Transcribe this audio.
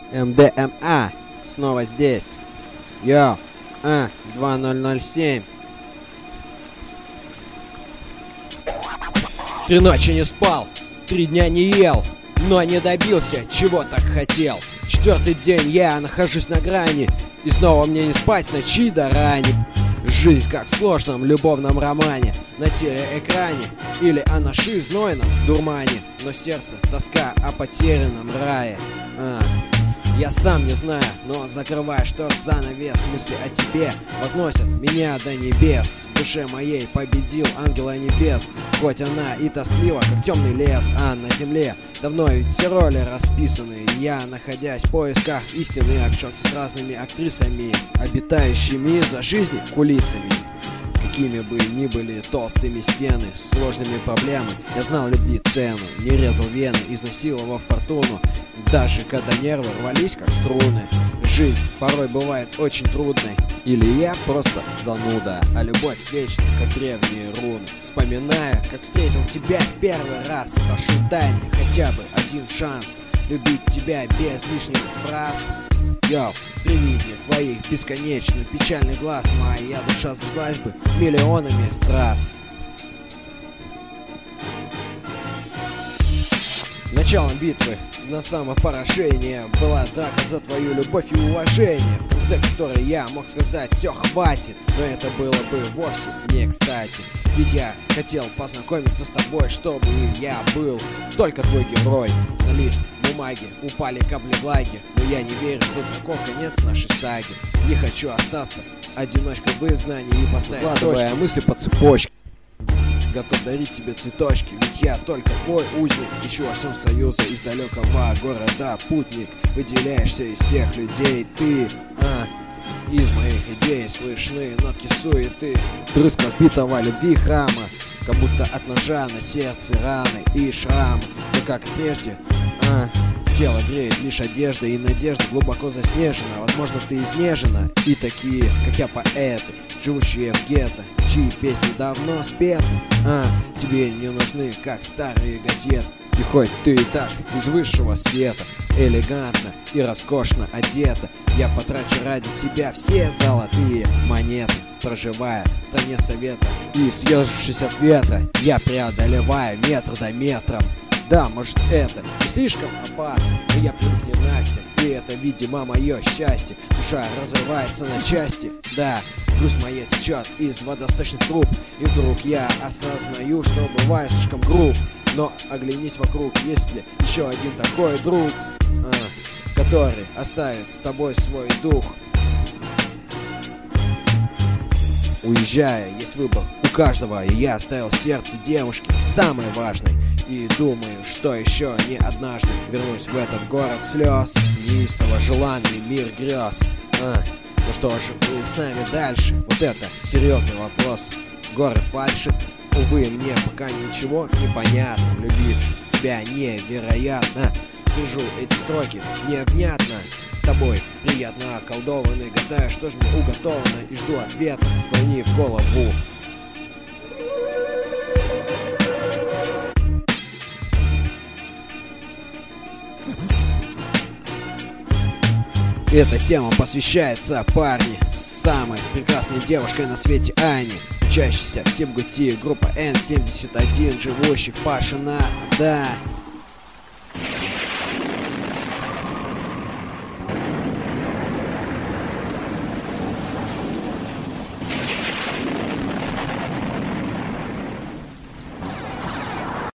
МДМА снова здесь. Йо, 2007. 3 ночи не спал, 3 дня не ел, но не добился, чего так хотел. 4-й день я нахожусь на грани, и снова мне не спать с ночи до рани. Жизнь как в сложном любовном романе, на телеэкране или о наши знойном дурмане. Но сердце тоска о потерянном рае. Я сам не знаю, но закрываешь тот занавес. Мысли о тебе возносят меня до небес. В душе моей победил ангела небес. Хоть она и тосклива, как темный лес. А на земле давно ведь все роли расписаны. Я, находясь в поисках истины, общался с разными актрисами, обитающими за жизнью кулисами. Какими бы ни были толстыми стены, сложными проблемами, я знал любви цену, не резал вены, изнасиловав фортуну, даже когда нервы рвались как струны. Жизнь порой бывает очень трудной, или я просто зануда, а любовь вечна, как древние руны. Вспоминая, как встретил тебя в первый раз, прошу, дай мне хотя бы один шанс любить тебя без лишних фраз. Йоу, при виде твоих бесконечно печальных глаз моя душа зажглась бы миллионами страз. Началом битвы на самопоражение была драка за твою любовь и уважение, в конце которой я мог сказать: все, хватит. Но это было бы вовсе не кстати, ведь я хотел познакомиться с тобой, чтобы я был только твой герой. На лист бумаги упали капли влаги, но я не верю, что таков конец нашей саги. Не хочу остаться одиночкой в изгнании и поставить вкладывая мысли по цепочке. Готов дарить тебе цветочки, ведь я только твой узник. Ищу во всем союза из далекого города путник. Выделяешься из всех людей ты, из моих идей слышны нотки суеты. Дрызг разбитого любви храма, как будто от ножа на сердце раны и шрамы. Но как и прежде, тело греет лишь одежда, и надежда глубоко заснежена. Возможно, ты изнежена, и такие, как я, поэты, живущие в гетто, чьи песни давно спеты, тебе не нужны, как старые газеты. И хоть ты и так из высшего света, элегантно и роскошно одета, я потрачу ради тебя все золотые монеты. Проживая в стране советов и съежившись от ветра, я преодолеваю метр за метром. Да, может, это не слишком опасно, но я привык к ненастьям, и это, видимо, мое счастье. Душа разрывается на части, да, грусть моя течет из водосточных труб, и вдруг я осознаю, что бываю слишком груб. Но оглянись вокруг, есть ли еще один такой друг, который оставит с тобой свой дух. Уезжая, есть выбор у каждого, и я оставил в сердце девушки самой важной. И думаю, что еще не однажды вернусь в этот город слез, неистово желанный мир грез. Ну что же будет с нами дальше? Вот это серьезный вопрос. Горы фальши, увы, мне пока ничего не понятно. Влюбившись в тебя невероятно, пишу эти строки невнятно. Тобой приятно околдованный, гадаю, что ж мне уготовано, и жду ответа, склонив голову. Эта тема посвящается парне с самой прекрасной девушкой на свете Ане, учащейся в Сибгути, группа N71, живущий в Пашино, да.